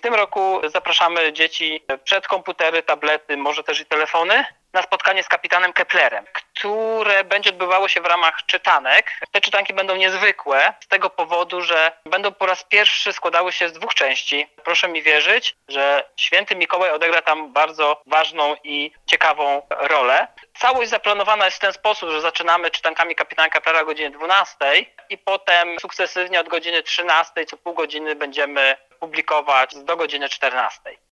tym roku zapraszamy dzieci przed komputery, tablety, może też i telefony na spotkanie z kapitanem Keplerem, które będzie odbywało się w ramach czytanek. Te czytanki będą niezwykłe z tego powodu, że będą po raz pierwszy składały się z 2 części. Proszę mi wierzyć, że święty Mikołaj odegra tam bardzo ważną i ciekawą rolę. Całość zaplanowana jest w ten sposób, że zaczynamy czytankami kapitana Keplera o godzinie 12 i potem sukcesywnie od godziny 13 co pół godziny będziemy publikować do godziny 14.